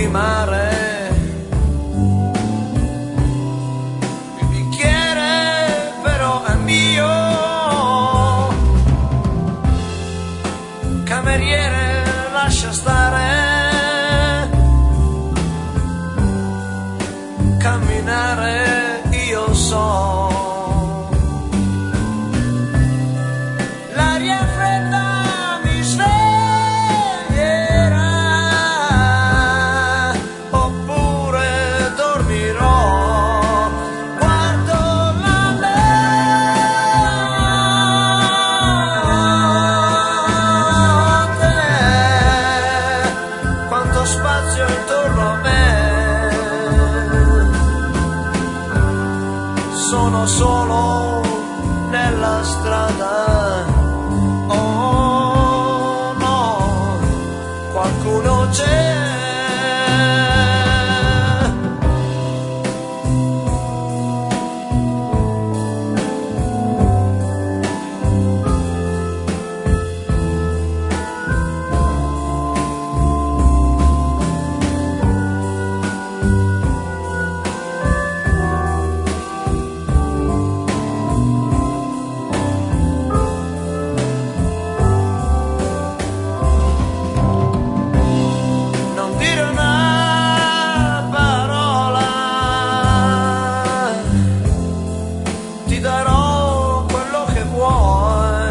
di mare, il bicchiere però è mio. Cameriere, lascia stare, camminare io so. L'aria fredda mi sveglierà, oppure dormirò. Guardo la notte, quanto spazio intorno a me. Sono solo nella strada, oh no, qualcuno c'è. Ti darò quello che vuoi,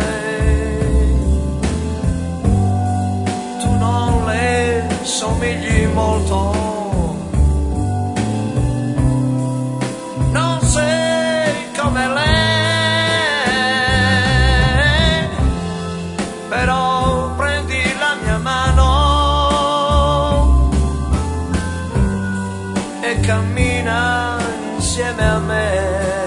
tu non le somigli molto, non sei come lei, però prendi la mia mano e cammina insieme a me.